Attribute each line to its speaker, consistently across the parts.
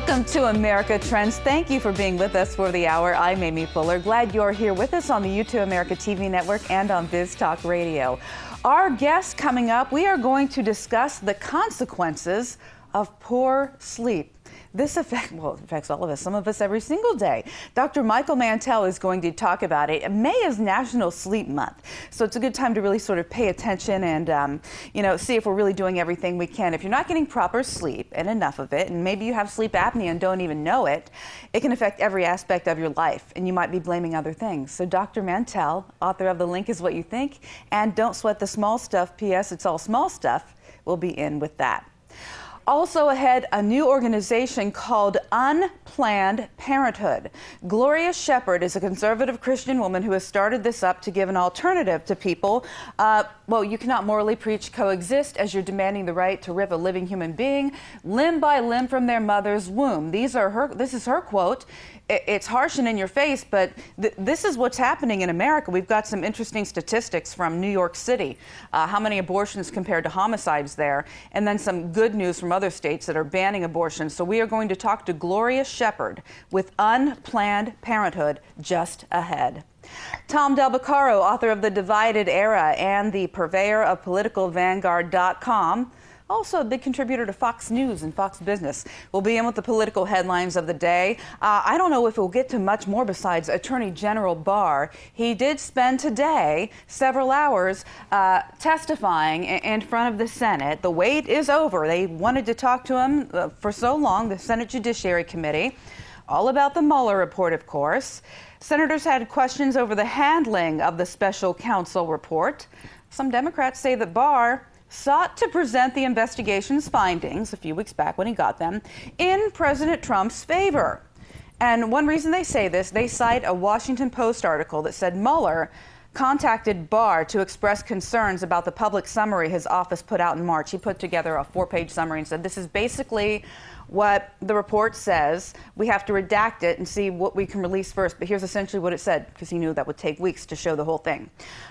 Speaker 1: Welcome to America Trends. Thank you for being with us for the hour. I'm Amy Fuller. Glad you're here with us on the U2 America TV network and on Biz Talk Radio. Our guest coming up, we are going to discuss the consequences of poor sleep. This affects all of us, some of us every single day. Dr. Michael Mantell is going to talk about it. May is National Sleep Month, so it's a good time to really sort of pay attention and, see if we're really doing everything we can. If you're not getting proper sleep and enough of it, and maybe you have sleep apnea and don't even know it, it can affect every aspect of your life, and you might be blaming other things. So Dr. Mantell, author of The Link Is What You Think, and Don't Sweat the Small Stuff, P.S. It's All Small Stuff, will be in with that. Also ahead, a new organization called Unplanned Parenthood. Gloria Shepherd is a conservative Christian woman who has started this up to give an alternative to people. You cannot morally preach coexist as you're demanding the right to rip a living human being limb by limb from their mother's womb. This is her quote. It's harsh and in your face, but this is what's happening in America. We've got some interesting statistics from New York City, how many abortions compared to homicides there, and then some good news from other states that are banning abortion. So we are going to talk to Gloria Shepherd with Unplanned Parenthood just ahead. Tom Del Beccaro, author of The Divided Era and the purveyor of PoliticalVanguard.com, also a big contributor to Fox News and Fox Business, will be in with the political headlines of the day. I don't know if we'll get to much more besides Attorney General Barr. He did spend today several hours testifying in front of the Senate. The wait is over. They wanted to talk to him for so long, the Senate Judiciary Committee, all about the Mueller report, of course. Senators had questions over the handling of the special counsel report. Some Democrats say that Barr sought to present the investigation's findings a few weeks back when he got them in President Trump's favor. And one reason they say this, they cite a Washington Post article that said Mueller contacted Barr to express concerns about the public summary his office put out in March. He put together a 4-page summary and said, this is basically what the report says. We have to redact it and see what we can release first. But here's essentially what it said, because he knew that would take weeks to show the whole thing.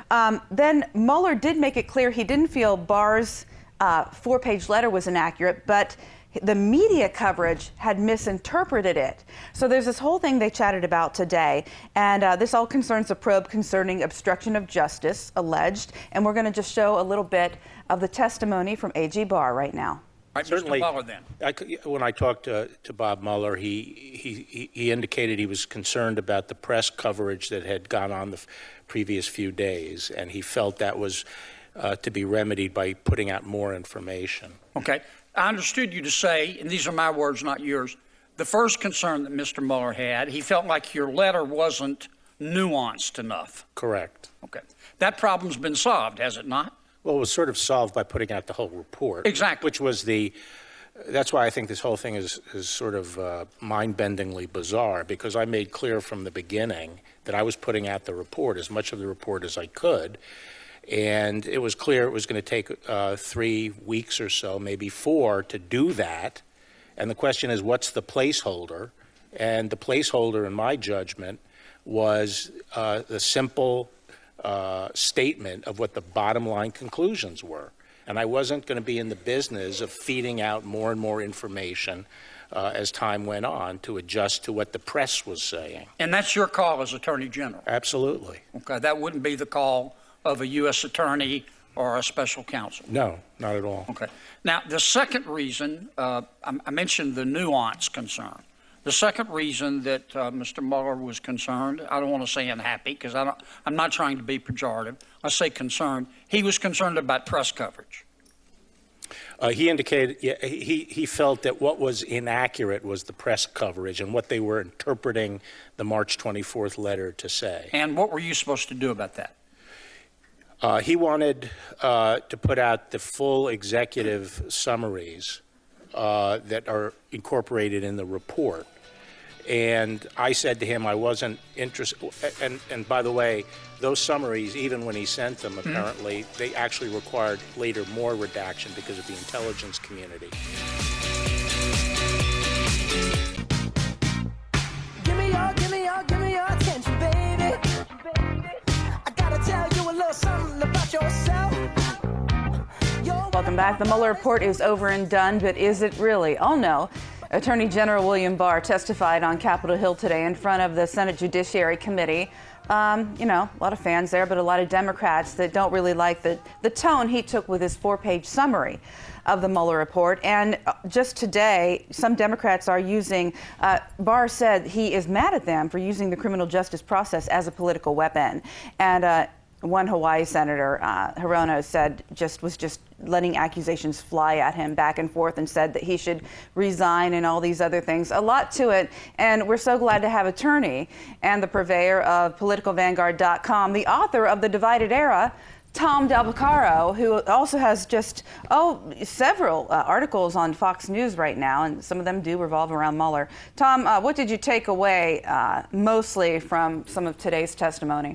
Speaker 1: Then Mueller did make it clear he didn't feel Barr's 4-page letter was inaccurate, but the media coverage had misinterpreted it. So there's this whole thing they chatted about today, and this all concerns a probe concerning obstruction of justice alleged, and we're going to just show a little bit of the testimony from A.G. Barr right now.
Speaker 2: Certainly, when I talked to Bob Mueller, he indicated he was concerned about the press coverage that had gone on the previous few days, and he felt that was to be remedied by putting out more information.
Speaker 3: Okay. I understood you to say, and these are my words, not yours, the first concern that Mr. Mueller had, he felt like your letter wasn't nuanced enough.
Speaker 2: Correct.
Speaker 3: Okay. That problem's been solved, has it not?
Speaker 2: Well, it was sort of solved by putting out the whole report.
Speaker 3: Exactly.
Speaker 2: Which was that's why I think this whole thing is sort of mind-bendingly bizarre, because I made clear from the beginning that I was putting out the report, as much of the report as I could, and it was clear it was going to take 3 weeks or so, maybe 4, to do that. And the question is, what's the placeholder? And the placeholder, in my judgment, was the simple statement of what the bottom line conclusions were. And I wasn't going to be in the business of feeding out more and more information as time went on to adjust to what the press was saying.
Speaker 3: And that's your call as Attorney General?
Speaker 2: Absolutely.
Speaker 3: Okay, that wouldn't be the call of a U.S. attorney or a special counsel?
Speaker 2: No, not at all.
Speaker 3: Okay. Now, the second reason, I mentioned the nuance concern. The second reason that Mr. Mueller was concerned, I don't want to say unhappy, because I'm not trying to be pejorative. I say concerned. He was concerned about press coverage.
Speaker 2: He indicated he felt that what was inaccurate was the press coverage and what they were interpreting the March 24th letter to say.
Speaker 3: And what were you supposed to do about that?
Speaker 2: He wanted to put out the full executive summaries that are incorporated in the report. And I said to him I wasn't interested. And by the way, those summaries, even when he sent them, apparently, they actually required later more redaction because of the intelligence community.
Speaker 4: Give me your attention, baby. I gotta tell you a little something about yourself.
Speaker 1: Welcome back. The Mueller report is over and done, but is it really? Oh no. Attorney General William Barr testified on Capitol Hill today in front of the Senate Judiciary Committee. You know, a lot of fans there, but a lot of Democrats that don't really like the tone he took with his 4-page summary of the Mueller report. And just today, some Democrats are using, Barr said he is mad at them for using the criminal justice process as a political weapon. And one Hawaii Senator, Hirono, said was just letting accusations fly at him back and forth and said that he should resign and all these other things. A lot to it. And we're so glad to have attorney and the purveyor of politicalvanguard.com, the author of The Divided Era, Tom Del Beccaro, who also has just, several articles on Fox News right now, and some of them do revolve around Mueller. Tom, what did you take away mostly from some of today's testimony?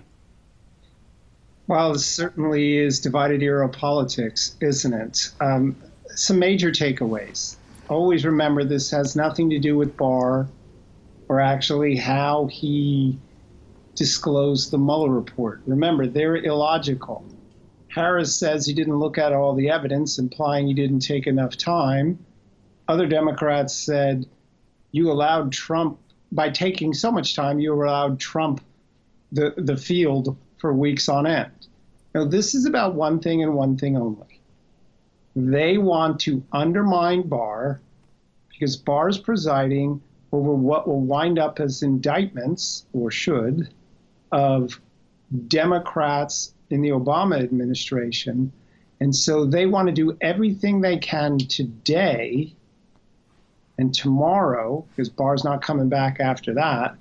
Speaker 5: Well, this certainly is divided era politics, isn't it? Some major takeaways. Always remember this has nothing to do with Barr or actually how he disclosed the Mueller report. Remember, they're illogical. Harris says he didn't look at all the evidence, implying he didn't take enough time. Other Democrats said you allowed Trump, by taking so much time, you allowed Trump the field for weeks on end. Now, this is about one thing and one thing only. They want to undermine Barr because Barr is presiding over what will wind up as indictments, or should, of Democrats in the Obama administration. And so they want to do everything they can today and tomorrow, because Barr's not coming back after that,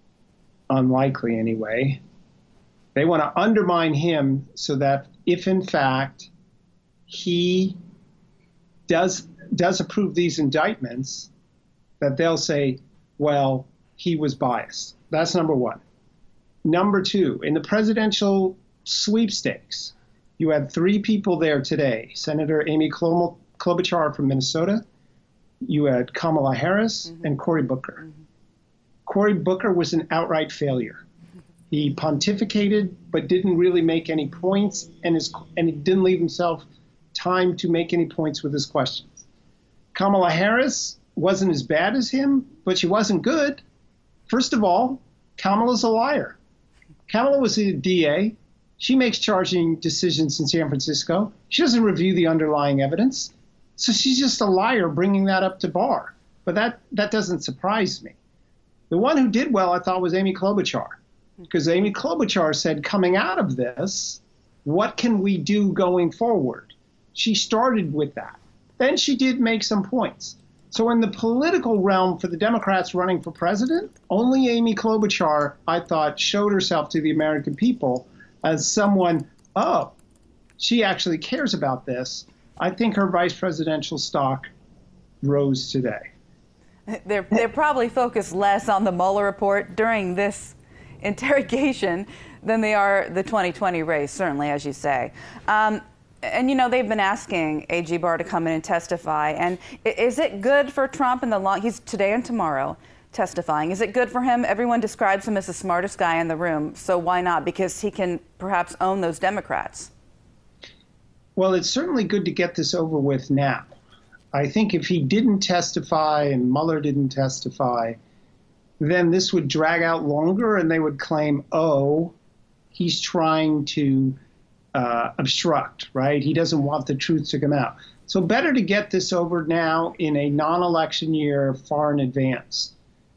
Speaker 5: unlikely anyway. They want to undermine him so that if, in fact, he does approve these indictments, that they'll say, well, he was biased. That's number one. Number two, in the presidential sweepstakes, you had 3 people there today. Senator Amy Klobuchar from Minnesota, you had Kamala Harris, and Cory Booker. Cory Booker was an outright failure. He pontificated, but didn't really make any points, and he didn't leave himself time to make any points with his questions. Kamala Harris wasn't as bad as him, but she wasn't good. First of all, Kamala's a liar. Kamala was a DA. She makes charging decisions in San Francisco. She doesn't review the underlying evidence. So she's just a liar bringing that up to Barr. But that doesn't surprise me. The one who did well, I thought, was Amy Klobuchar. Because Amy Klobuchar said, coming out of this, what can we do going forward? She started with that. Then she did make some points. So in the political realm for the Democrats running for president, only Amy Klobuchar, I thought, showed herself to the American people as someone, she actually cares about this. I think her vice presidential stock rose today.
Speaker 1: They're probably focused less on the Mueller report during this interrogation than they are the 2020 race, certainly, as you say. And, you know, they've been asking A.G. Barr to come in and testify. And is it good for Trump in the long, he's today and tomorrow testifying. Is it good for him? Everyone describes him as the smartest guy in the room. So why not? Because he can perhaps own those Democrats.
Speaker 5: Well, it's certainly good to get this over with now. I think if he didn't testify and Mueller didn't testify, then this would drag out longer and they would claim, he's trying to obstruct, right? He doesn't want the truth to come out. So better to get this over now in a non-election year far in advance.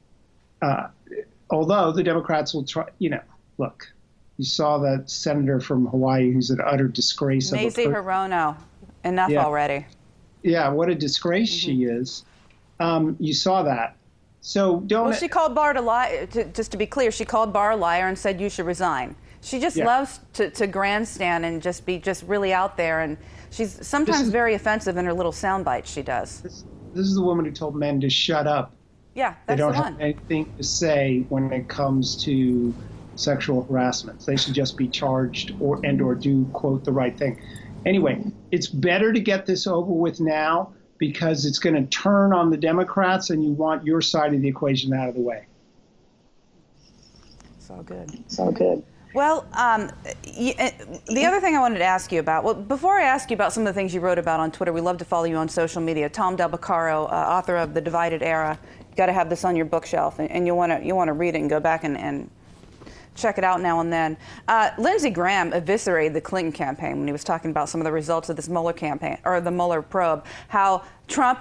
Speaker 5: Although the Democrats will try, look, you saw that senator from Hawaii who's an utter disgrace.
Speaker 1: Mazie Hirono, enough already.
Speaker 5: Yeah, what a disgrace she is. You saw that. So don't.
Speaker 1: Well, she called Barr a liar. Just to be clear, she called Barr a liar and said you should resign. She just loves to grandstand and just be really out there, and she's sometimes very offensive in her little sound bites she does.
Speaker 5: This is the woman who told men to shut up.
Speaker 1: Yeah, that's the one.
Speaker 5: They don't have anything to say when it comes to sexual harassment. They should just be charged or do, quote, the right thing. Anyway, it's better to get this over with now because it's going to turn on the Democrats and you want your side of the equation out of the way.
Speaker 1: It's all good.
Speaker 5: It's all good.
Speaker 1: Well, the other thing I wanted to ask you about, well, before I ask you about some of the things you wrote about on Twitter, we love to follow you on social media. Tom Del Beccaro, author of The Divided Era. You've got to have this on your bookshelf, and you'll want to read it and go back and check it out now and then. Lindsey Graham eviscerated the Clinton campaign when he was talking about some of the results of this Mueller campaign, or the Mueller probe, how Trump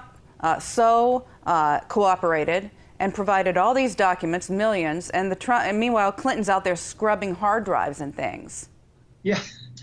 Speaker 1: cooperated and provided all these documents, millions, and meanwhile Clinton's out there scrubbing hard drives and things.
Speaker 5: Yeah.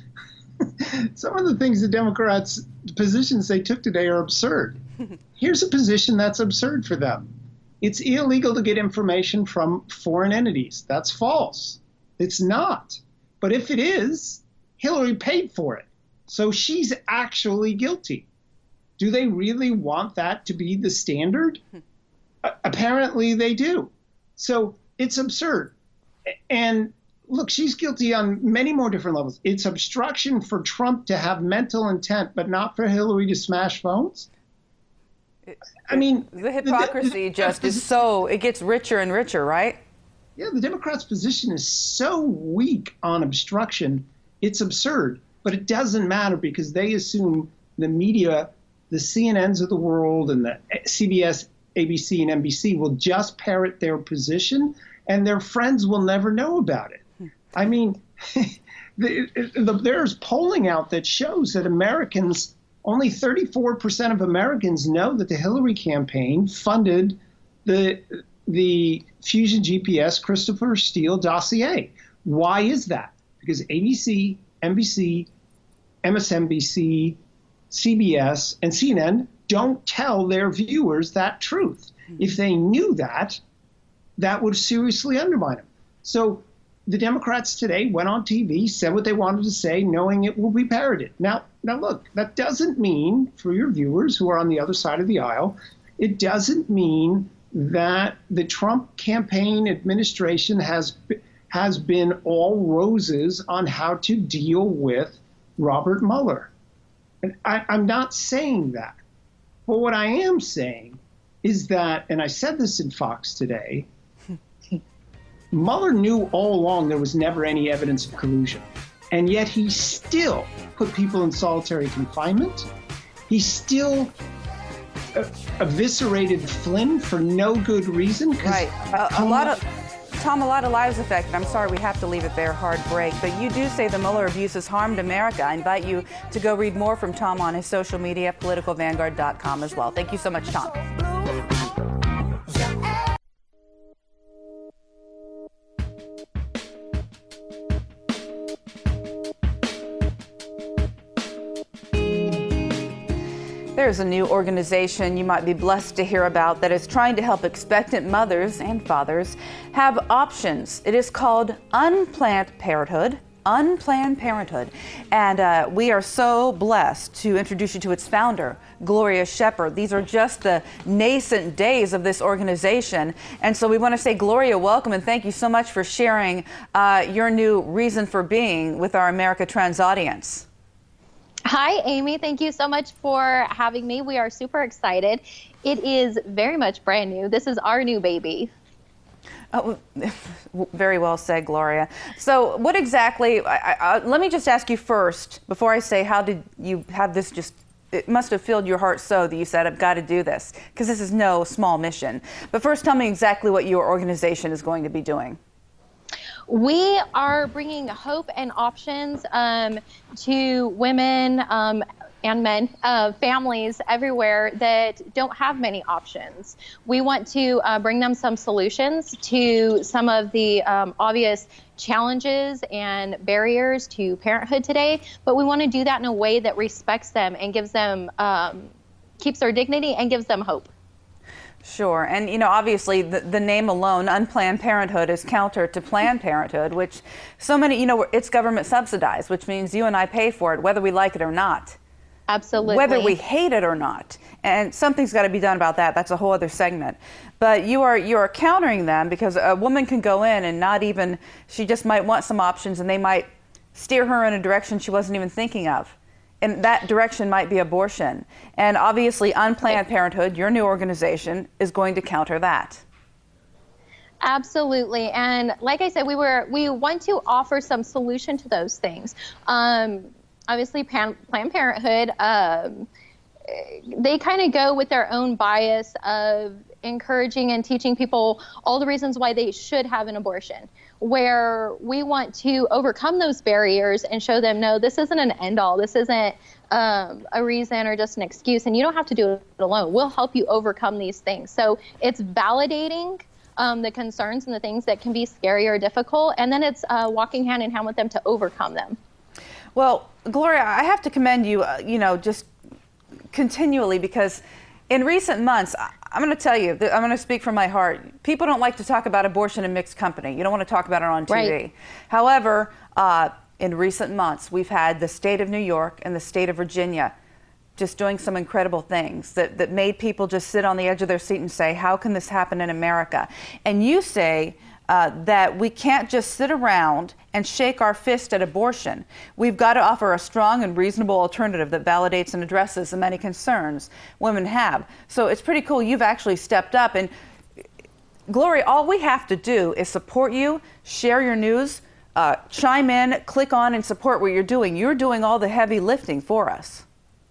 Speaker 5: Some of the things the Democrats' positions they took today are absurd. Here's a position that's absurd for them. It's illegal to get information from foreign entities. That's false. It's not. But if it is, Hillary paid for it. So she's actually guilty. Do they really want that to be the standard? Apparently they do. So it's absurd. And look, she's guilty on many more different levels. It's obstruction for Trump to have mental intent, but not for Hillary to smash phones. I mean,
Speaker 1: the hypocrisy it gets richer and richer, right?
Speaker 5: Yeah, the Democrats' position is so weak on obstruction, it's absurd. But it doesn't matter because they assume the media, the CNNs of the world and the CBS, ABC, and NBC will just parrot their position, and their friends will never know about it. I mean, there's polling out that shows that only 34% of Americans know that the Hillary campaign funded the Fusion GPS Christopher Steele dossier. Why is that? Because ABC, NBC, MSNBC, CBS, and CNN don't tell their viewers that truth. If they knew that, that would seriously undermine them. So the Democrats today went on TV, said what they wanted to say, knowing it will be parroted. Now look, that doesn't mean, for your viewers who are on the other side of the aisle, it doesn't mean that the Trump campaign administration has been all roses on how to deal with Robert Mueller. And I'm not saying that. But what I am saying is that, and I said this in Fox today, Mueller knew all along there was never any evidence of collusion. And yet he still put people in solitary confinement. He still eviscerated Flynn for no good reason.
Speaker 1: Right. A lot of lives affected. I'm sorry, we have to leave it there, hard break. But you do say the Mueller abuses harmed America. I invite you to go read more from Tom on his social media, politicalvanguard.com as well. Thank you so much, Tom. There's a new organization you might be blessed to hear about that is trying to help expectant mothers and fathers have options. It is called Unplanned Parenthood. Unplanned Parenthood. And we are so blessed to introduce you to its founder, Gloria Shepard. These are just the nascent days of this organization. And so we want to say, Gloria, welcome, and thank you so much for sharing your new reason for being with our America Trends audience.
Speaker 6: Hi, Amy. Thank you so much for having me. We are super excited. It is very much brand new. This is our new baby.
Speaker 1: Oh, very well said, Gloria. So what exactly, let me just ask you first, before I say, how did you have this it must have filled your heart so that you said, I've got to do this, because this is no small mission. But first, tell me exactly what your organization is going to be doing.
Speaker 6: We are bringing hope and options to women and men, families everywhere that don't have many options. We want to bring them some solutions to some of the obvious challenges and barriers to parenthood today, but we want to do that in a way that respects them and gives them, keeps their dignity and gives them hope.
Speaker 1: Sure. And, you know, obviously the name alone, Unplanned Parenthood, is counter to Planned Parenthood, which so many, you know, it's government subsidized, which means you and I pay for it, whether we like it or not.
Speaker 6: Absolutely.
Speaker 1: Whether we hate it or not. And something's got to be done about that. That's a whole other segment. But you are countering them because a woman can go in and not even, she just might want some options and they might steer her in a direction she wasn't even thinking of. And that direction might be abortion. And obviously Unplanned Parenthood, your new organization, is going to counter that.
Speaker 6: Absolutely. And like I said, we want to offer some solution to those things. Obviously, Planned Parenthood, they kind of go with their own bias of encouraging and teaching people all the reasons why they should have an abortion, where we want to overcome those barriers and show them, no, this isn't an end all. This isn't a reason or just an excuse, and you don't have to do it alone. We'll help you overcome these things. So it's validating the concerns and the things that can be scary or difficult, and then it's walking hand in hand with them to overcome them.
Speaker 1: Well, Gloria, I have to commend you, just continually, because in recent months, I'm going to tell you, I'm going to speak from my heart. People don't like to talk about abortion in mixed company. You don't want to talk about it on TV.
Speaker 6: Right.
Speaker 1: However, in recent months, we've had the state of New York and the state of Virginia just doing some incredible things that made people just sit on the edge of their seat and say, how can this happen in America? And you say that we can't just sit around and shake our fist at abortion. We've got to offer a strong and reasonable alternative that validates and addresses the many concerns women have. So it's pretty cool you've actually stepped up. And Gloria, all we have to do is support you, share your news, chime in, click on and support what you're doing. You're doing all the heavy lifting for us.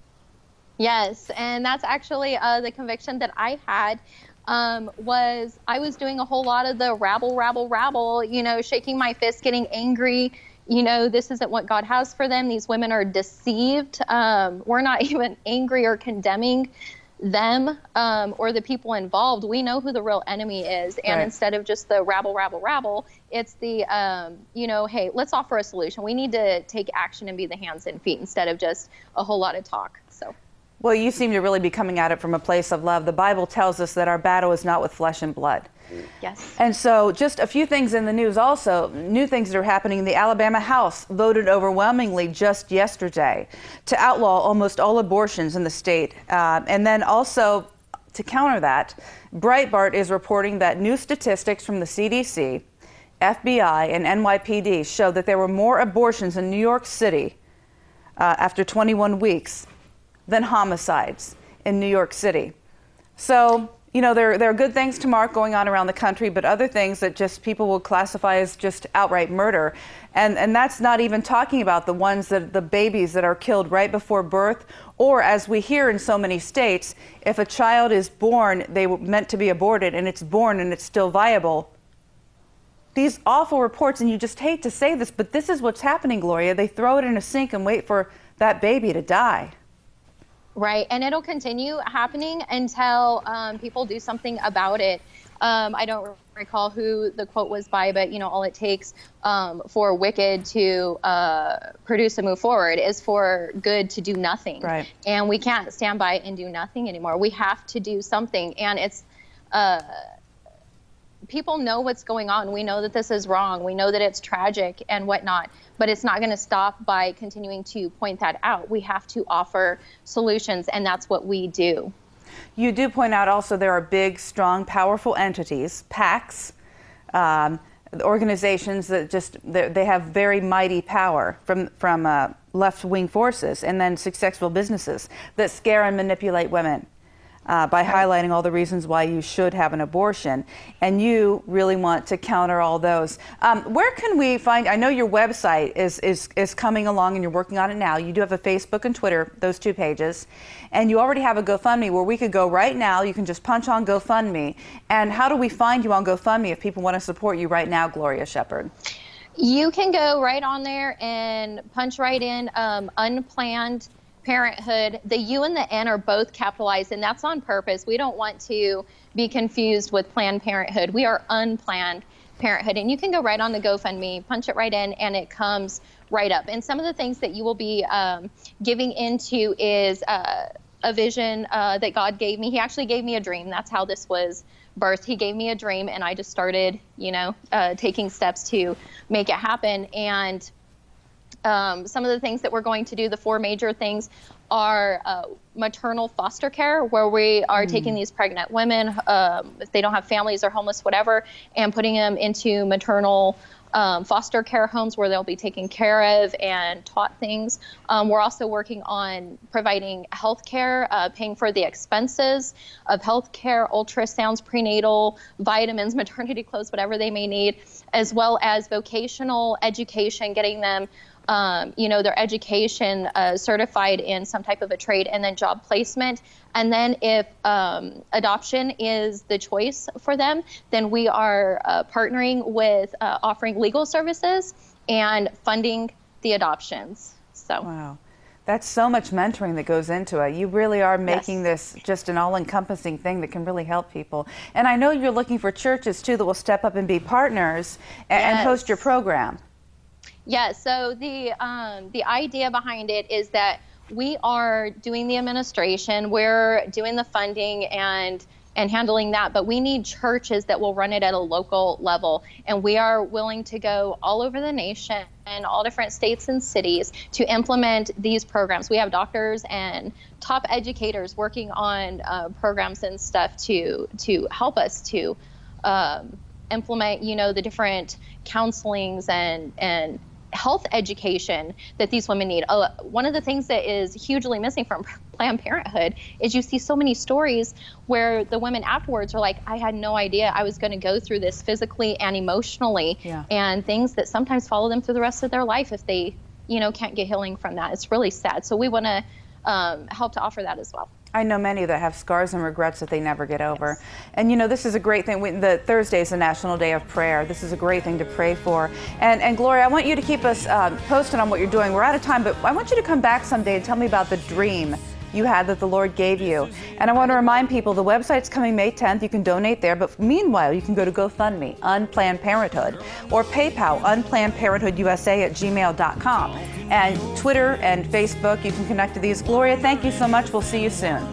Speaker 6: Yes, and that's actually the conviction that I had. Was I was doing a whole lot of the rabble, shaking my fist, getting angry. This isn't what God has for them. These women are deceived. We're not even angry or condemning them or the people involved. We know who the real enemy is. And
Speaker 1: Right.
Speaker 6: instead of just the rabble, it's the, hey, let's offer a solution. We need to take action and be the hands and feet instead of just a whole lot of talk. So.
Speaker 1: Well, you seem to really be coming at it from a place of love. The Bible tells us that our battle is not with flesh and blood.
Speaker 6: Yes.
Speaker 1: And so just a few things in the news also, new things that are happening. The Alabama House voted overwhelmingly just yesterday to outlaw almost all abortions in the state. And then also to counter that, Breitbart is reporting that new statistics from the CDC, FBI, and NYPD show that there were more abortions in New York City after 21 weeks than homicides in New York City. So, there are good things to mark going on around the country, but other things that just people will classify as just outright murder. And that's not even talking about the ones the babies that are killed right before birth, or as we hear in so many states, if a child is born, they were meant to be aborted, and it's born and it's still viable. These awful reports, and you just hate to say this, but this is what's happening, Gloria. They throw it in a sink and wait for that baby to die.
Speaker 6: Right, and it'll continue happening until people do something about it. I don't recall who the quote was by, but all it takes for wicked to produce and move forward is for good to do nothing.
Speaker 1: Right.
Speaker 6: And we can't stand by and do nothing anymore. We have to do something, and it's people know what's going on. We know that this is wrong. We know that it's tragic and whatnot, but it's not going to stop by continuing to point that out. We have to offer solutions, and that's what we do.
Speaker 1: You do point out also there are big, strong, powerful entities, PACs, organizations that they have very mighty power from left-wing forces, and then successful businesses that scare and manipulate women. By highlighting all the reasons why you should have an abortion. And you really want to counter all those. Where can we find, I know your website is coming along and you're working on it now. You do have a Facebook and Twitter, those two pages. And you already have a GoFundMe where we could go right now. You can just punch on GoFundMe. And how do we find you on GoFundMe if people want to support you right now, Gloria Shepherd?
Speaker 6: You can go right on there and punch right in unplanned parenthood. The U and the N are both capitalized, and that's on purpose. We don't want to be confused with Planned Parenthood. We are unplanned parenthood, and you can go right on the GoFundMe, punch it right in, and it comes right up. And some of the things that you will be giving into is a vision that God gave me. He actually gave me a dream. That's how this was birthed. He gave me a dream, and I just started, taking steps to make it happen. And Some of the things that we're going to do, the 4 major things, are maternal foster care, where we are taking these pregnant women, if they don't have families or homeless, whatever, and putting them into maternal foster care homes where they'll be taken care of and taught things. We're also working on providing health care, paying for the expenses of health care, ultrasounds, prenatal, vitamins, maternity clothes, whatever they may need, as well as vocational education, getting them their education certified in some type of a trade, and then job placement. And then if adoption is the choice for them, then we are partnering with offering legal services and funding the adoptions. So.
Speaker 1: Wow. That's so much mentoring that goes into it. You really are making this just an all-encompassing thing that can really help people. And I know you're looking for churches, too, that will step up and be partners and host your program.
Speaker 6: Yeah, so the idea behind it is that we are doing the administration, we're doing the funding and handling that, but we need churches that will run it at a local level. And we are willing to go all over the nation and all different states and cities to implement these programs. We have doctors and top educators working on programs and stuff to help us to implement, the different counselings and health education that these women need. One of the things that is hugely missing from Planned Parenthood is you see so many stories where the women afterwards are like, I had no idea I was going to go through this physically and emotionally, and things that sometimes follow them through the rest of their life if they, can't get healing from that. It's really sad. So we want to help to offer that as well.
Speaker 1: I know many that have scars and regrets that they never get over. And this is a great thing. The Thursday is a National Day of Prayer. This is a great thing to pray for. And Gloria, I want you to keep us posted on what you're doing. We're out of time, but I want you to come back someday and tell me about the dream you had that the Lord gave you. And I want to remind people, the website's coming May 10th. You can donate there. But meanwhile, you can go to GoFundMe, Unplanned Parenthood, or PayPal, unplannedparenthoodusa@gmail.com. And Twitter and Facebook, you can connect to these. Gloria, thank you so much. We'll see you soon.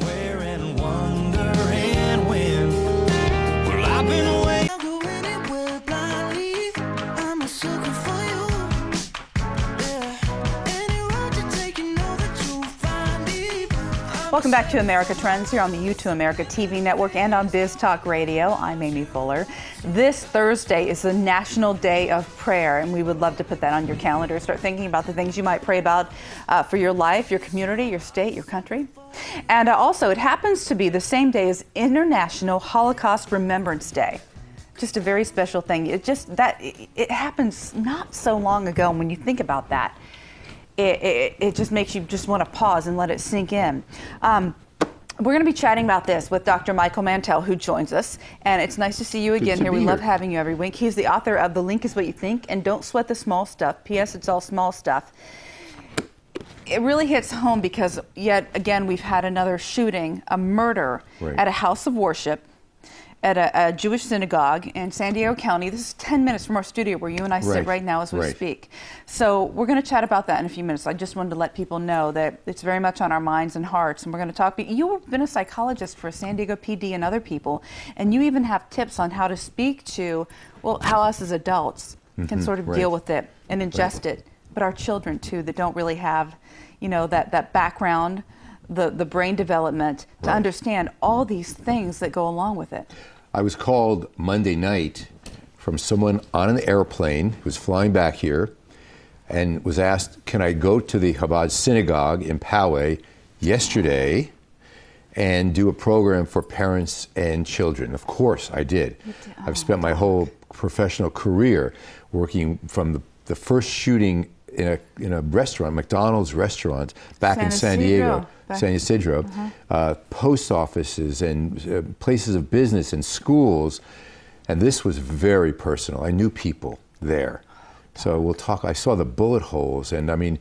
Speaker 1: Welcome back to America Trends here on the U2 America TV network and on Biz Talk Radio. I'm Amy Fuller. This Thursday is the National Day of Prayer, and we would love to put that on your calendar. Start thinking about the things you might pray about for your life, your community, your state, your country. And also, it happens to be the same day as International Holocaust Remembrance Day. Just a very special thing. It happens not so long ago, and when you think about that, it just makes you just want to pause and let it sink in. We're going to be chatting about this with Dr. Michael Mantell, who joins us. And it's nice to see you again here. We love having you every week. He's the author of The Link Is What You Think and Don't Sweat the Small Stuff. P.S. It's all small stuff. It really hits home because, yet again, we've had another shooting, a murder at a house of worship at a Jewish synagogue in San Diego County. This is 10 minutes from our studio where you and I sit right now as we speak. So we're going to chat about that in a few minutes. I just wanted to let people know that it's very much on our minds and hearts, and we're going to talk. You've been a psychologist for San Diego PD and other people, and you even have tips on how to speak to, how us as adults can sort of deal with it and ingest it, but our children too that don't really have, that background, the brain development to understand all these things that go along with it.
Speaker 7: I was called Monday night from someone on an airplane who was flying back here and was asked, can I go to the Chabad synagogue in Poway yesterday and do a program for parents and children? Of course I did. I've spent my whole professional career working from the first shooting in a restaurant, McDonald's restaurant, back in San Diego. San Ysidro, post offices and places of business and schools, and this was very personal. I knew people there, so we'll talk. I saw the bullet holes, and I mean,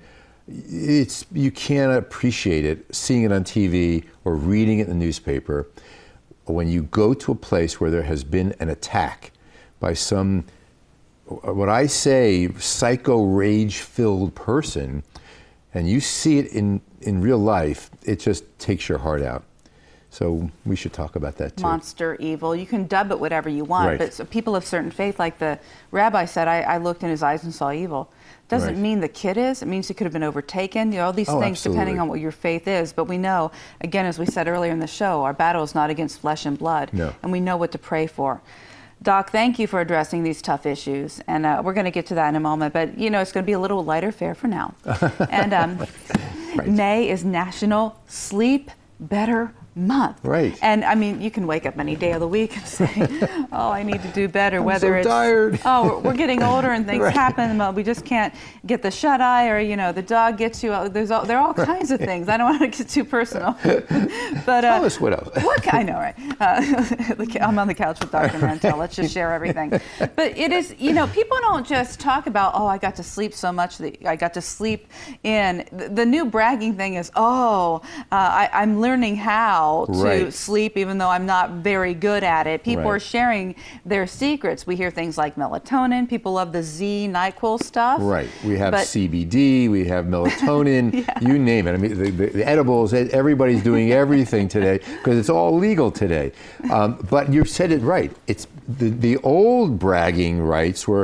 Speaker 7: you can't appreciate it seeing it on TV or reading it in the newspaper. When you go to a place where there has been an attack by some, what I say, psycho rage-filled person, and you see it in real life, it just takes your heart out. So we should talk about that too.
Speaker 1: Monster, evil. You can dub it whatever you want,
Speaker 7: Right.
Speaker 1: but so people of certain faith, like the rabbi said, I looked in his eyes and saw evil. Doesn't
Speaker 7: Right.
Speaker 1: mean the kid is. It means he could have been overtaken. All these
Speaker 7: Oh,
Speaker 1: things depending
Speaker 7: absolutely.
Speaker 1: on what your faith is. But we know, again, as we said earlier in the show, our battle is not against flesh and blood.
Speaker 7: No.
Speaker 1: And we know what to pray for. Doc, thank you for addressing these tough issues. And we're going to get to that in a moment. But, it's going to be a little lighter fare for now. And
Speaker 7: Right.
Speaker 1: May is National Sleep Better Month.
Speaker 7: Right.
Speaker 1: And I mean, you can wake up any day of the week and say, "Oh, I need to do better." Whether
Speaker 7: so
Speaker 1: it's
Speaker 7: tired.
Speaker 1: "Oh, we're getting older and things
Speaker 7: Right.
Speaker 1: happen. We just can't get the shut eye," or the dog gets you. There are all kinds of things. I don't want to get too personal, but
Speaker 7: Tell us what else.
Speaker 1: I know, right? I'm on the couch with Dr. Mantell. Let's just share everything. But it is, people don't just talk about, "Oh, I got to sleep so much that I got to sleep in." The new bragging thing is, I'm learning how to
Speaker 7: Right.
Speaker 1: sleep, even though I'm not very good at it. People
Speaker 7: Right.
Speaker 1: are sharing their secrets. We hear things like melatonin. People love the Z NyQuil stuff.
Speaker 7: Right. We have
Speaker 1: But-
Speaker 7: CBD, we have melatonin, you name it. I mean, the edibles, everybody's doing everything today because it's all legal today. But you said it right. It's the old bragging rights were,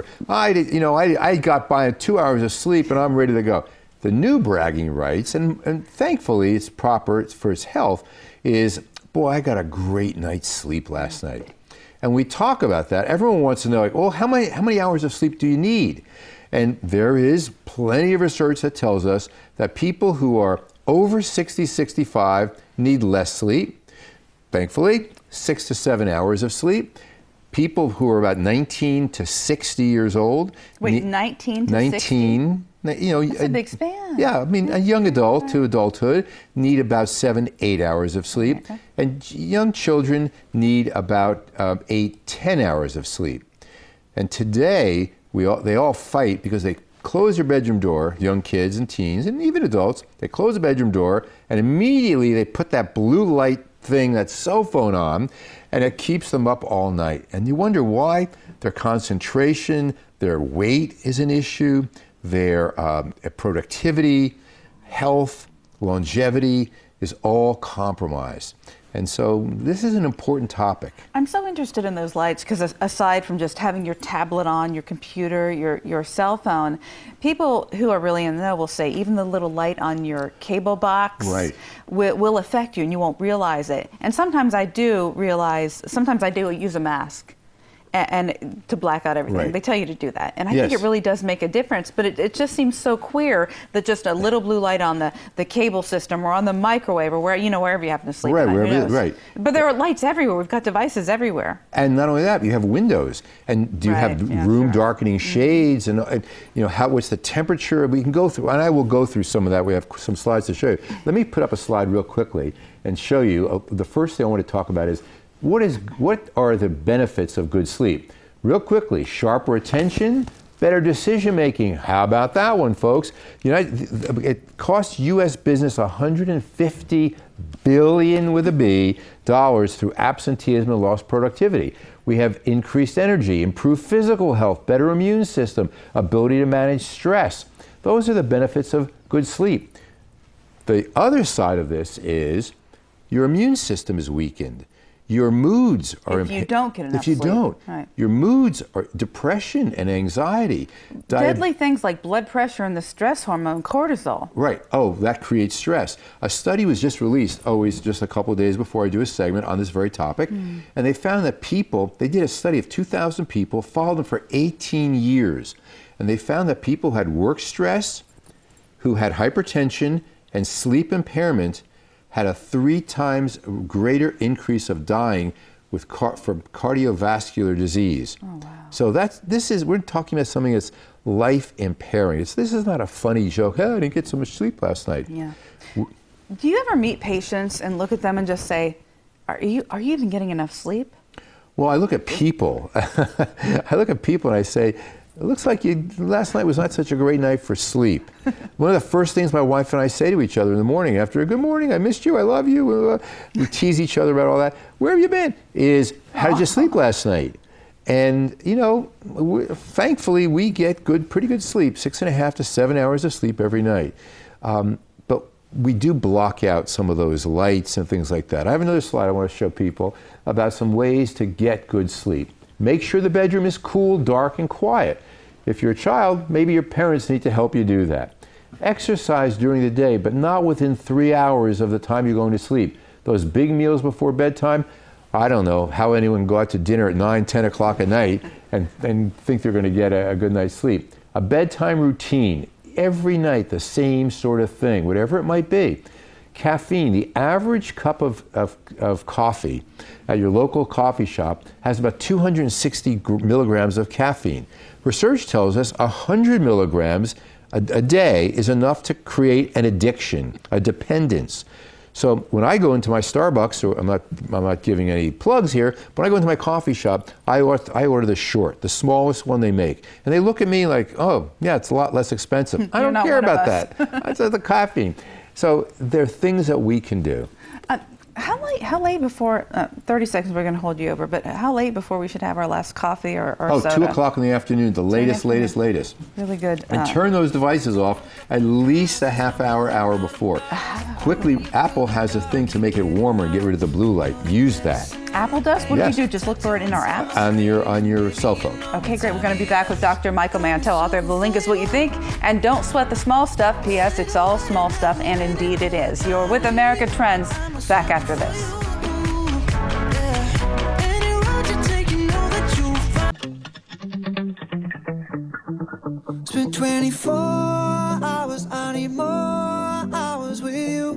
Speaker 7: I got by 2 hours of sleep and I'm ready to go. The new bragging rights, and thankfully it's proper for its health, is, boy, I got a great night's sleep last night. And we talk about that. Everyone wants to know, like, well, how many hours of sleep do you need? And there is plenty of research that tells us that people who are over 60, 65 need less sleep. Thankfully, 6 to 7 hours of sleep. People who are about 19 to 60 years old.
Speaker 1: Wait, 19 to
Speaker 7: 19, 60?
Speaker 1: That's a big span.
Speaker 7: Yeah, I mean, a young adult to adulthood need about 7, 8 hours of sleep.
Speaker 1: Okay.
Speaker 7: And young children need about 8, 10 hours of sleep. And today, they all fight because they close their bedroom door, young kids and teens, and even adults, they close the bedroom door, and immediately they put that blue light thing, that cell phone on, and it keeps them up all night. And you wonder why. Their concentration, their weight is an issue, their productivity, health, longevity is all compromised. And so this is an important topic.
Speaker 1: I'm so interested in those lights because aside from just having your tablet on, your computer, your cell phone, people who are really in the know will say even the little light on your cable box
Speaker 7: Right.
Speaker 1: will affect you and you won't realize it. And sometimes I do use a mask and to black out everything.
Speaker 7: Right.
Speaker 1: They tell you to do that. And I
Speaker 7: Yes.
Speaker 1: think it really does make a difference, but it just seems so queer that just a little blue light on the cable system or on the microwave or wherever you happen to sleep.
Speaker 7: Right,
Speaker 1: at night, who
Speaker 7: wherever it-
Speaker 1: knows?
Speaker 7: right.
Speaker 1: But there are lights everywhere. We've got devices everywhere.
Speaker 7: And not only that, you have windows, and do you
Speaker 1: Right,
Speaker 7: have
Speaker 1: yeah,
Speaker 7: room
Speaker 1: sure.
Speaker 7: darkening shades, and what's the temperature? We can go through, and I will go through some of that. We have some slides to show you. Let me put up a slide real quickly and show you. The first thing I want to talk about is what are the benefits of good sleep? Real quickly, sharper attention, better decision making. How about that one, folks? It costs U.S. business $150 billion with a B dollars through absenteeism and lost productivity. We have increased energy, improved physical health, better immune system, ability to manage stress. Those are the benefits of good sleep. The other side of this is your immune system is weakened. Your moods are
Speaker 1: If you don't get enough
Speaker 7: If you
Speaker 1: sleep,
Speaker 7: don't,
Speaker 1: right.
Speaker 7: your moods are depression and anxiety.
Speaker 1: Deadly things like blood pressure and the stress hormone cortisol.
Speaker 7: Right. Oh, that creates stress. A study was just released, always just a couple of days before I do a segment on this very topic, and they found that they did a study of 2,000 people, followed them for 18 years, and they found that people who had work stress, who had hypertension and sleep impairment, had a 3 times greater increase of dying from cardiovascular disease. Oh, wow. So we're talking about something that's life impairing. This is not a funny joke. Hey, I didn't get so much sleep last night.
Speaker 1: Yeah. Do you ever meet patients and look at them and just say, are you even getting enough sleep?
Speaker 7: Well, I look at people. And I say, it looks like last night was not such a great night for sleep. One of the first things my wife and I say to each other in the morning after a good morning, I missed you, I love you. We tease each other about all that. Where have you been? Is, how did you sleep last night? And, thankfully we get pretty good sleep, 6.5 to 7 hours of sleep every night. But we do block out some of those lights and things like that. I have another slide I want to show people about some ways to get good sleep. Make sure the bedroom is cool, dark, and quiet. If you're a child, maybe your parents need to help you do that. Exercise during the day, but not within 3 hours of the time you're going to sleep. Those big meals before bedtime, I don't know how anyone can go out to dinner at 9, 10 o'clock at night and think they're going to get a good night's sleep. A bedtime routine, every night the same sort of thing, whatever it might be. Caffeine, the average cup of coffee at your local coffee shop has about 260 milligrams of caffeine. Research tells us 100 milligrams a day is enough to create an addiction, a dependence. So when I go into my Starbucks, or I'm not giving any plugs here, but when I go into my coffee shop, I order the short, the smallest one they make. And they look at me like, oh, yeah, it's a lot less expensive. I don't care about that. That's the caffeine. So there are things that we can do.
Speaker 1: How late before, 30 seconds we're going to hold you over, but how late before we should have our last coffee or soda?
Speaker 7: 2 o'clock in the afternoon, the latest.
Speaker 1: Really good.
Speaker 7: And turn those devices off at least a half hour before. Quickly, Apple has a thing to make it warmer and get rid of the blue light. Use that.
Speaker 1: Apple does? What do we do? Just look for it in our apps?
Speaker 7: On your cell phone.
Speaker 1: Okay, great. We're going to be back with Dr. Michael Mantell, author of The Link Is What You Think. And don't sweat the small stuff. P.S. It's all small stuff, and indeed it is. You're with America Trends. Back after this.
Speaker 4: Spent 24 hours, I need more hours with you.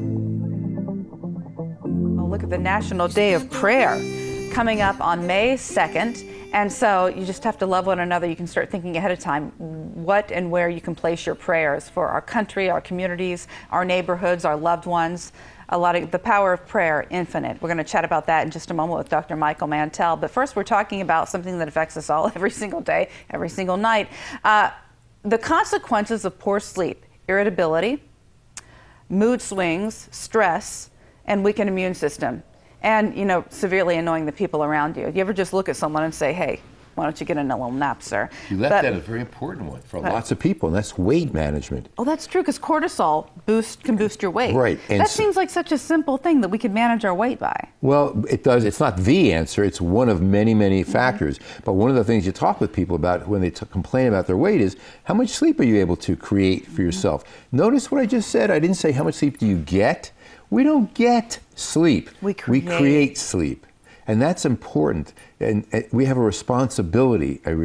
Speaker 1: Look at the National Day of Prayer coming up on May 2nd. And so you just have to love one another. You can start thinking ahead of time what and where you can place your prayers for our country, our communities, our neighborhoods, our loved ones. A lot of the power of prayer, infinite. We're going to chat about that in just a moment with Dr. Michael Mantell. But first, we're talking about something that affects us all every single day, every single night. The consequences of poor sleep, irritability, mood swings, stress, and weakened immune system. And, severely annoying the people around you. You ever just look at someone and say, hey, why don't you get in a little nap, sir?
Speaker 7: You left out a very important one for lots of people, and that's weight management.
Speaker 1: Oh, that's true, because cortisol can boost your weight.
Speaker 7: Right.
Speaker 1: And that seems like such a simple thing that we could manage our weight by.
Speaker 7: Well, it does. It's not the answer. It's one of many, many factors. But one of the things you talk with people about when they complain about their weight is, how much sleep are you able to create for yourself? Notice what I just said. I didn't say how much sleep do you get. We don't get sleep. We create sleep. And that's important. And we have a responsibility, the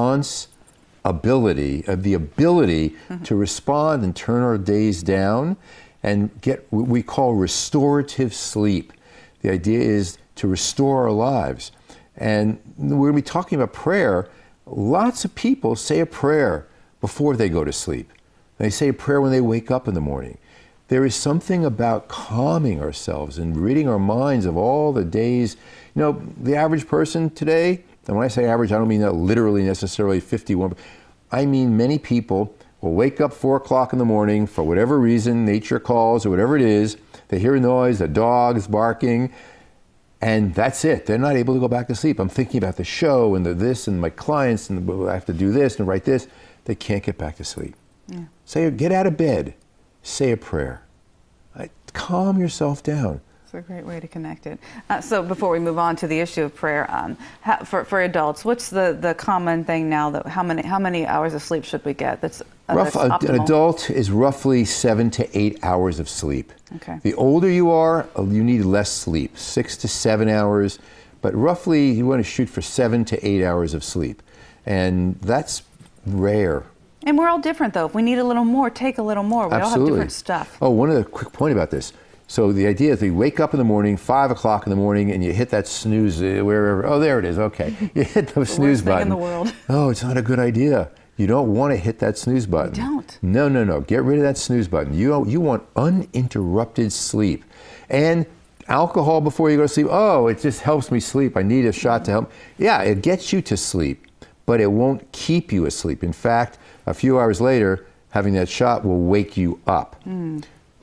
Speaker 7: ability to respond and turn our days down and get what we call restorative sleep. The idea is to restore our lives. And we're going to be talking about prayer. Lots of people say a prayer before they go to sleep. They say a prayer when they wake up in the morning. There is something about calming ourselves and ridding our minds of all the days. The average person today, and when I say average, I don't mean that literally necessarily 51. I mean many people will wake up 4 o'clock in the morning for whatever reason, nature calls or whatever it is. They hear a noise, a dog is barking, and that's it. They're not able to go back to sleep. I'm thinking about the show and this and my clients, and I have to do this and write this. They can't get back to sleep. Yeah. Get out of bed. Say a prayer. Calm yourself down.
Speaker 1: It's a great way to connect it. So before we move on to the issue of prayer, for adults, what's the common thing now? That how many hours of sleep should we get? That's optimal?
Speaker 7: An adult is roughly 7 to 8 hours of sleep.
Speaker 1: Okay.
Speaker 7: The older you are, you need less sleep, 6 to 7 hours. But roughly, you want to shoot for 7 to 8 hours of sleep, and that's rare.
Speaker 1: And we're all different, though. If we need a little more, take a little more. We
Speaker 7: Absolutely.
Speaker 1: all have different stuff.
Speaker 7: Oh, one other quick point about this. So the idea is you wake up in the morning, 5 o'clock in the morning, and you hit that snooze wherever. Oh, there it is. Okay. You hit the snooze button.
Speaker 1: In the world.
Speaker 7: Oh, it's not a good idea. You don't want to hit that snooze button.
Speaker 1: You don't.
Speaker 7: No. Get rid of that snooze button. You want uninterrupted sleep. And alcohol before you go to sleep. Oh, it just helps me sleep. I need a shot to help. Yeah, it gets you to sleep, but it won't keep you asleep. In fact, a few hours later, having that shot will wake you up.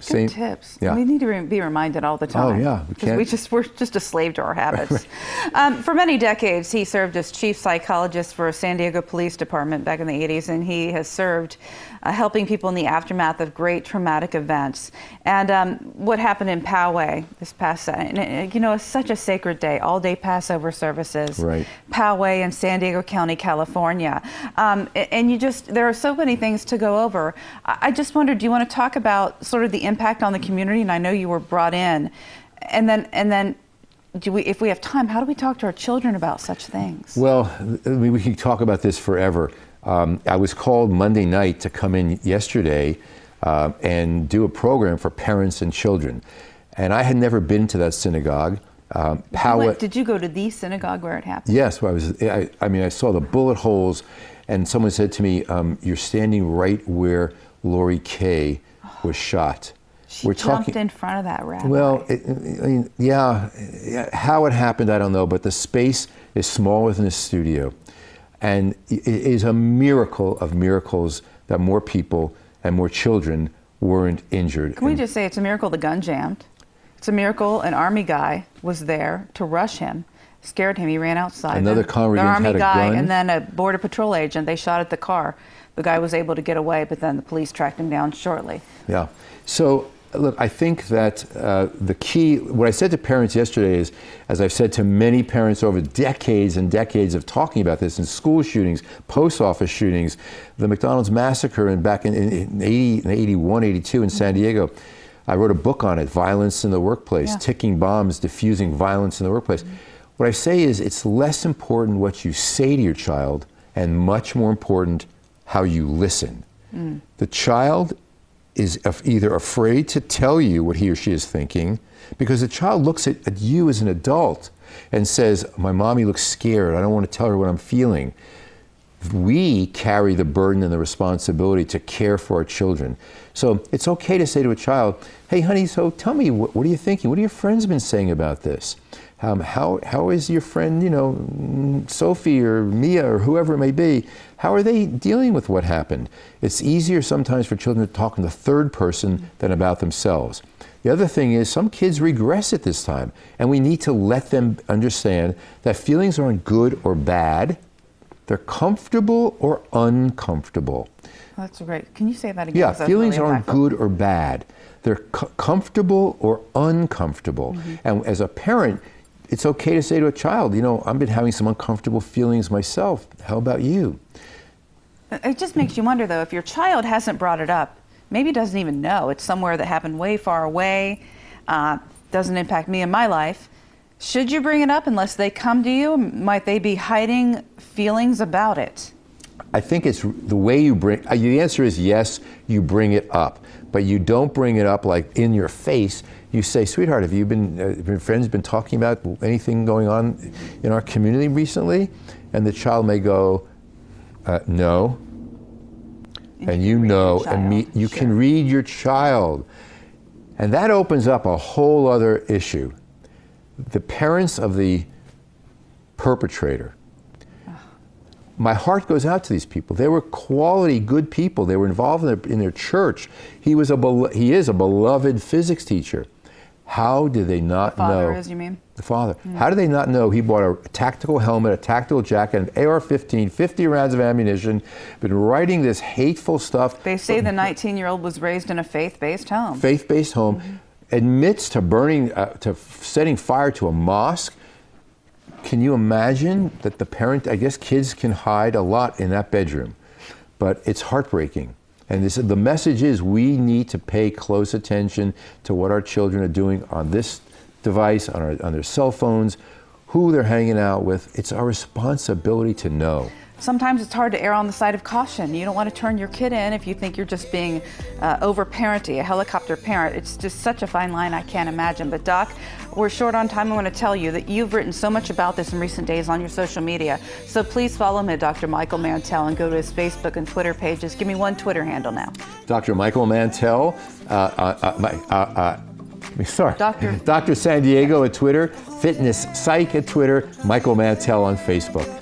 Speaker 7: Same
Speaker 1: tips.
Speaker 7: Yeah.
Speaker 1: We need to be reminded all the time.
Speaker 7: Oh, yeah.
Speaker 1: We're just a slave to our habits. For many decades, he served as chief psychologist for San Diego Police Department back in the 80s, and he has served helping people in the aftermath of great traumatic events. And what happened in Poway this past Saturday, you know, it's such a sacred day, all-day Passover services.
Speaker 7: Right.
Speaker 1: Poway in San Diego County, California. And there are so many things to go over. I just wondered, do you want to talk about sort of the impact on the community? And I know you were brought in. And then if we have time, how do we talk to our children about such things?
Speaker 7: Well, I mean, we can talk about this forever. I was called Monday night to come in yesterday and do a program for parents and children. And I had never been to that synagogue.
Speaker 1: Did you go to the synagogue where it happened?
Speaker 7: Yes, I saw the bullet holes, and someone said to me, "You're standing right where Lori Kay was shot."
Speaker 1: She jumped in front of that rabbi.
Speaker 7: Well, how it happened, I don't know, but the space is smaller than the studio. And it is a miracle of miracles that more people and more children weren't injured.
Speaker 1: Can we just say it's a miracle the gun jammed? It's a miracle an Army guy was there to rush him, scared him, he ran outside.
Speaker 7: Another congregant had a gun?
Speaker 1: The Army guy and then a Border Patrol agent, they shot at the car. The guy was able to get away, but then the police tracked him down shortly.
Speaker 7: Yeah. So, look, I think that the key, what I said to parents yesterday is, as I've said to many parents over decades and decades of talking about this in school shootings, post office shootings, the McDonald's massacre back in 81, 82 in San Diego, I wrote a book on it, Violence in the Workplace, Ticking Bombs, Diffusing Violence in the Workplace. What I say is it's less important what you say to your child and much more important how you listen. The child is either afraid to tell you what he or she is thinking, because the child looks at you as an adult and says, my mommy looks scared, I don't want to tell her what I'm feeling. We carry the burden and the responsibility to care for our children. So it's okay to say to a child, hey honey, so tell me, what are you thinking? What have your friends been saying about this? How is your friend, you know, Sophie or Mia or whoever it may be, how are they dealing with what happened? It's easier sometimes for children to talk in the third person than about themselves. The other thing is some kids regress at this time, and we need to let them understand that feelings aren't good or bad, they're comfortable or uncomfortable.
Speaker 1: That's great. Can you say that again?
Speaker 7: Yeah, feelings aren't good or bad. They're comfortable or uncomfortable. And as a parent, it's okay to say to a child, you know, I've been having some uncomfortable feelings myself. How about you?
Speaker 1: It just makes you wonder, though, if your child hasn't brought it up, maybe doesn't even know. It's somewhere that happened way far away, doesn't impact me in my life. Should you bring it up unless they come to you? Might they be hiding feelings about it?
Speaker 7: I think it's the way you bring, the answer is yes, you bring it up. But you don't bring it up like in your face. You say, sweetheart, have you been, friends been talking about anything going on in our community recently? And the child may go, no. And you know, and you can read your child. And that opens up a whole other issue. The parents of the perpetrator, my heart goes out to these people. They were quality, good people. They were involved in their church. He is a beloved physics teacher. How did they not know?
Speaker 1: The father is, you mean?
Speaker 7: The father. How did they not know he bought a tactical helmet, a tactical jacket, an AR-15, 50 rounds of ammunition, been writing this hateful stuff?
Speaker 1: They say the 19-year-old was raised in a faith-based home.
Speaker 7: Faith-based home, admits to burning, to setting fire to a mosque. Can you imagine that the parent, I guess kids can hide a lot in that bedroom, but it's heartbreaking. And the message is we need to pay close attention to what our children are doing on this device, on their cell phones, who they're hanging out with. It's our responsibility to know.
Speaker 1: Sometimes it's hard to err on the side of caution. You don't want to turn your kid in if you think you're just being over-parenting, a helicopter parent. It's just such a fine line I can't imagine. But Doc, we're short on time. I want to tell you that you've written so much about this in recent days on your social media. So please follow him at Dr. Michael Mantell and go to his Facebook and Twitter pages. Give me one Twitter handle now. Dr. Michael Mantell. Dr. San Diego at Twitter, Fitness Psych at Twitter, Michael Mantell on Facebook.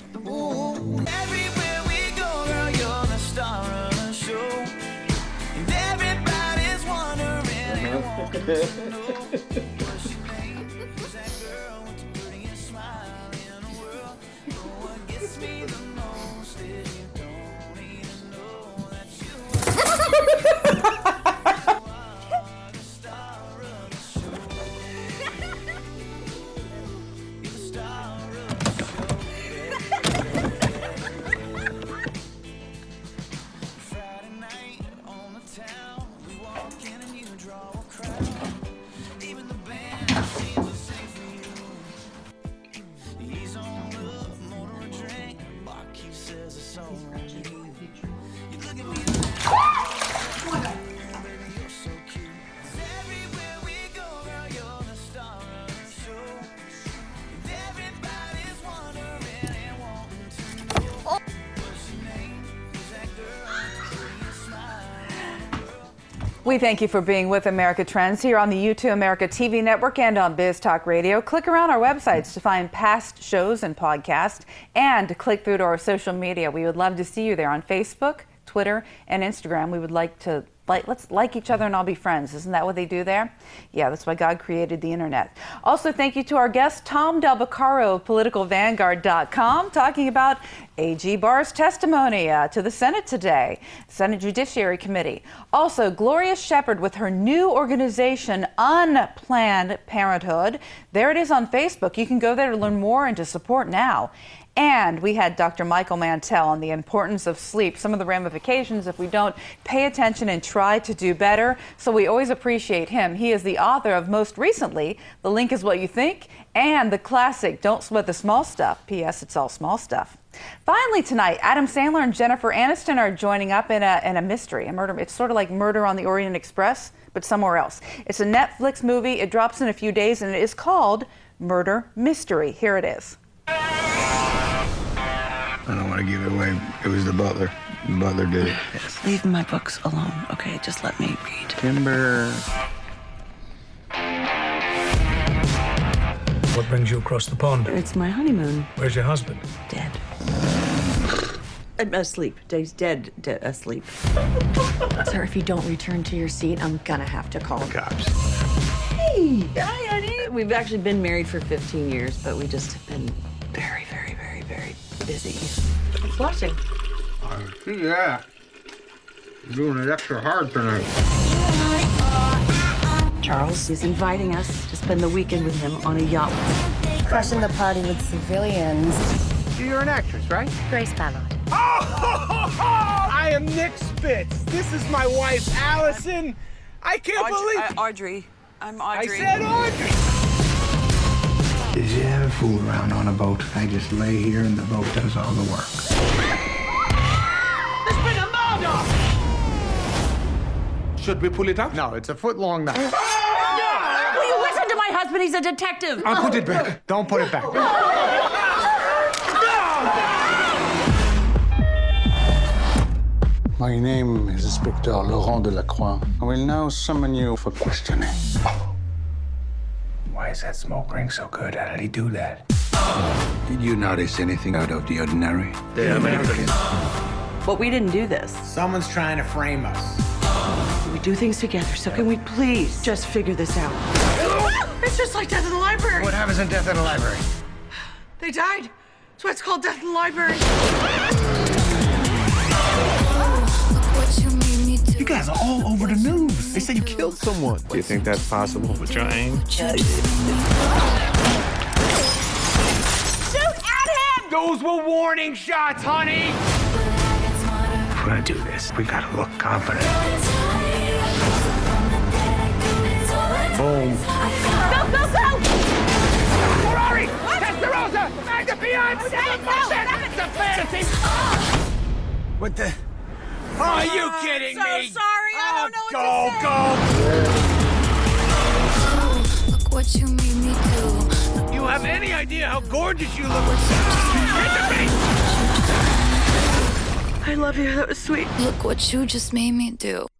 Speaker 1: We thank you for being with America Trends here on the U2 America TV network and on Biz Talk Radio. Click around our websites to find past shows and podcasts and click through to our social media. We would love to see you there on Facebook, Twitter, and Instagram. We would like to let's like each other and all be friends. Isn't that what they do there? Yeah, that's why God created the internet. Also, thank you to our guest, Tom Del Beccaro of PoliticalVanguard.com, talking about A.G. Barr's testimony to the Senate today, Senate Judiciary Committee. Also, Gloria Shepherd with her new organization, Unplanned Parenthood. There it is on Facebook. You can go there to learn more and to support now. And we had Dr. Michael Mantell on the importance of sleep, some of the ramifications if we don't pay attention and try to do better. So we always appreciate him. He is the author of, most recently, The Link Is What You Think, and the classic, Don't Sweat the Small Stuff. P.S. It's all small stuff. Finally tonight, Adam Sandler and Jennifer Aniston are joining up in a mystery, a murder. It's sort of like Murder on the Orient Express, but somewhere else. It's a Netflix movie. It drops in a few days, and it is called Murder Mystery. Here it is.
Speaker 8: I don't want to give it away. It was the butler. The butler did it.
Speaker 9: Leave my books alone, okay? Just let me read.
Speaker 8: Timber.
Speaker 10: What brings you across the pond?
Speaker 9: It's my honeymoon.
Speaker 10: Where's your husband?
Speaker 9: Dead. Asleep. Dave's dead. Asleep.
Speaker 11: Sir, if you don't return to your seat, I'm gonna have to call
Speaker 8: the cops.
Speaker 9: Hey! Hi, honey. We've actually been married for 15 years, but we just have been very, very, very, very busy. I'm flushing.
Speaker 8: Yeah. You're doing it extra hard tonight.
Speaker 9: Charles is inviting us to spend the weekend with him on a yacht.
Speaker 11: Crashing the party with civilians.
Speaker 8: You're an actress, right?
Speaker 11: Grace Ballard.
Speaker 12: I am Nick Spitz. This is my wife, Allison. I can't believe...
Speaker 9: Audrey. I'm Audrey.
Speaker 12: I said Audrey.
Speaker 8: Did you ever fool around on a boat? I just lay here and the boat does all the work.
Speaker 12: There's been a murder!
Speaker 8: Should we pull it out? No, it's a foot long now.
Speaker 9: Will you listen to my husband? He's a detective.
Speaker 8: I'll put it back. Don't put it back. My name is Inspector Laurent Delacroix. I will now summon you for questioning. Why is that smoke ring so good? How did he do that? Did you notice anything out of the ordinary?
Speaker 12: The Americans.
Speaker 9: But we didn't do this.
Speaker 12: Someone's trying to frame us.
Speaker 9: We do things together, so can we please just figure this out? It's just like Death in the Library.
Speaker 8: What happens in Death in the Library?
Speaker 9: They died. That's why it's called Death in the Library.
Speaker 8: You guys are all over the news. They say you killed someone. Do you think that's possible?
Speaker 12: We're trying.
Speaker 9: Shoot at him!
Speaker 12: Those were warning shots, honey!
Speaker 8: If we're gonna do this, we gotta look confident. Boom.
Speaker 9: Go, go, go!
Speaker 12: Ferrari! Testarossa! Magna Fiance! It's a fantasy! What the? Oh, are you kidding me?
Speaker 9: So sorry, I don't know
Speaker 12: what to say.
Speaker 13: Look what you made me do.
Speaker 12: You have any idea how gorgeous you look?
Speaker 9: I love you, that was sweet.
Speaker 13: Look what you just made me do.